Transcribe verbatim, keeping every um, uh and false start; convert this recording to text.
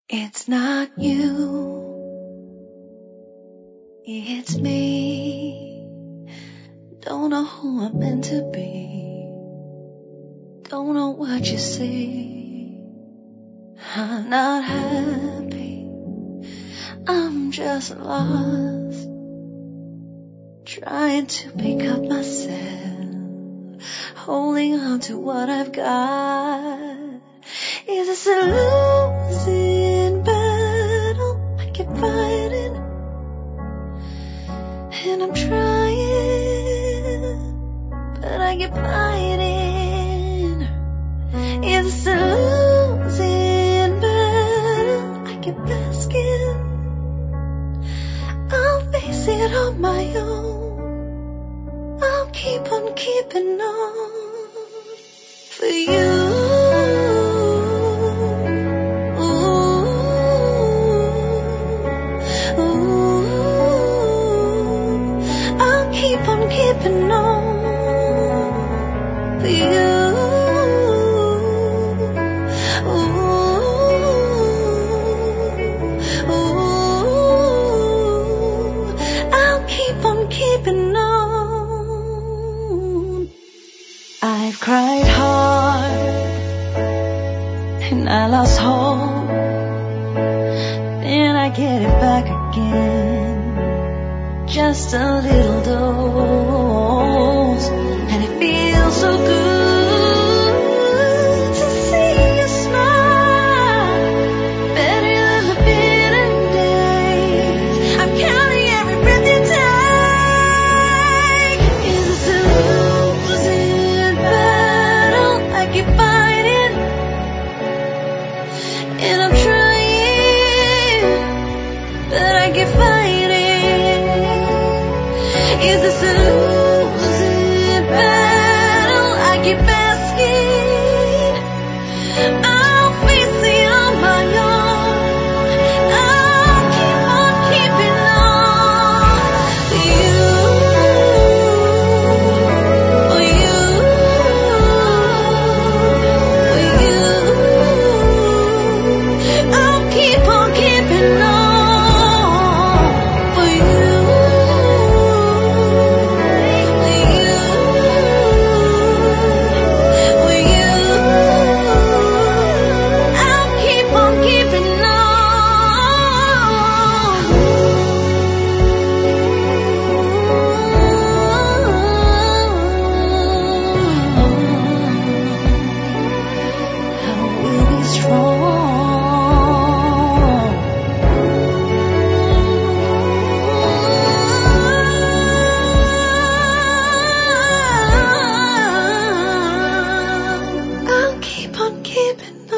It's not you, it's me. Don't know who I'm meant to be. Don't know what you see. I'm not happy, I'm just lost, trying to pick up myself, holding on to what I've got. Is this a losing battle? I keep fighting, and I'm trying, but I keep fighting. Is this a losing battle? I keep asking. I'll face it on my own. I'll keep on keeping on for you. Keep on keeping on for you. Ooh, ooh, I'll keep on keeping on. I've cried hard and I lost hope, then I get it back again. Just a little dose, and it feels so good to see you smile, better than the bitter days. I'm counting every breath you take. Is this a losing battle? I keep fighting, and I'm trying, but I keep fighting. Is this a losing battle? I keep asking. I'll face it on my own. I'll keep on keeping on for you, for you, for you. I'll keep on keeping on. Keep on keeping on.